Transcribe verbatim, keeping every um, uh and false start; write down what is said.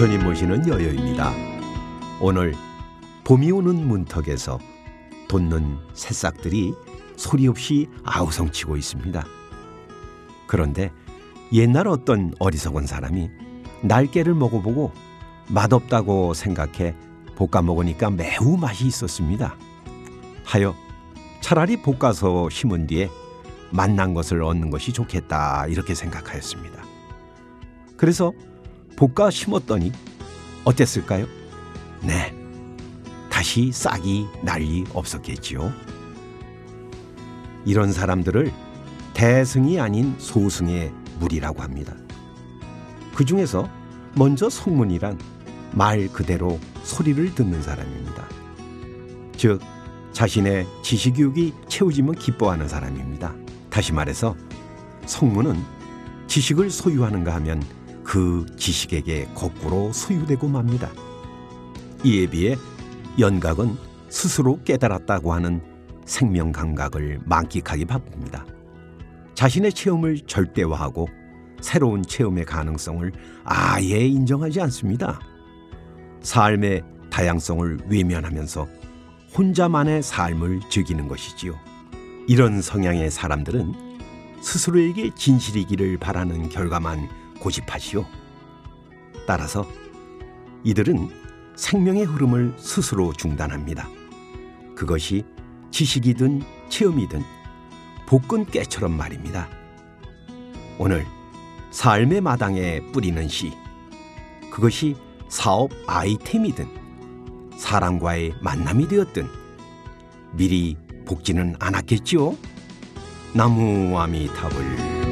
부처님 모시는 여여입니다. 오늘 봄이 오는 문턱에서 돋는 새싹들이 소리 없이 아우성치고 있습니다. 그런데 옛날 어떤 어리석은 사람이 날개를 먹어보고 맛없다고 생각해 볶아 먹으니까 매우 맛이 있었습니다. 하여 차라리 볶아서 심은 뒤에 맛난 것을 얻는 것이 좋겠다 이렇게 생각하였습니다. 그래서 볶아 심었더니 어땠을까요? 네, 다시 싹이 난리 없었겠지요. 이런 사람들을 대승이 아닌 소승의 무리라고 합니다. 그 중에서 먼저 성문이란 말 그대로 소리를 듣는 사람입니다. 즉 자신의 지식욕이 채워지면 기뻐하는 사람입니다. 다시 말해서 성문은 지식을 소유하는가 하면 그 지식에게 거꾸로 소유되고 맙니다. 이에 비해 연각은 스스로 깨달았다고 하는 생명 감각을 만끽하기 바쁩니다. 자신의 체험을 절대화하고 새로운 체험의 가능성을 아예 인정하지 않습니다. 삶의 다양성을 외면하면서 혼자만의 삶을 즐기는 것이지요. 이런 성향의 사람들은 스스로에게 진실이기를 바라는 결과만 고집하시오. 따라서 이들은 생명의 흐름을 스스로 중단합니다. 그것이 지식이든 체험이든 볶은 깨처럼 말입니다. 오늘 삶의 마당에 뿌리는 씨, 그것이 사업 아이템이든 사람과의 만남이 되었든 미리 볶지는 않았겠지요? 나무 아미타불.